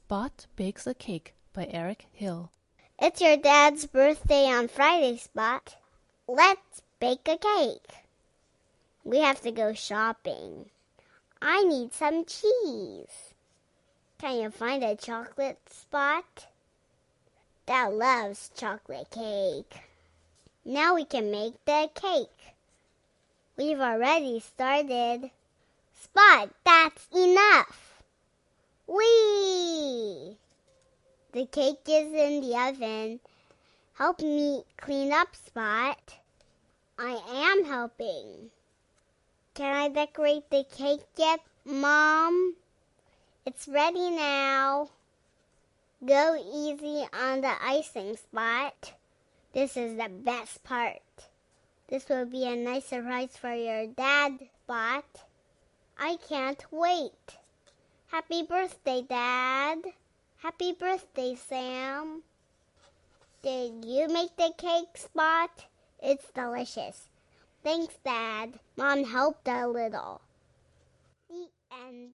Spot Bakes a Cake by Eric Hill. It's your dad's birthday on Friday, Spot. Let's bake a cake. We have to go shopping. I need some cheese. Can you find a chocolate, Spot? Dad loves chocolate cake. Now we can make the cake. We've already started. Spot, that's enough. Whee! The cake is in the oven. Help me clean up, Spot. I am helping. Can I decorate the cake yet, Mom? It's ready now. Go easy on the icing, Spot. This is the best part. This will be a nice surprise for your dad, Spot. I can't wait. Happy birthday, Dad. Happy birthday, Sam. Did you make the cake, Spot? It's delicious. Thanks, Dad. Mom helped a little. The end.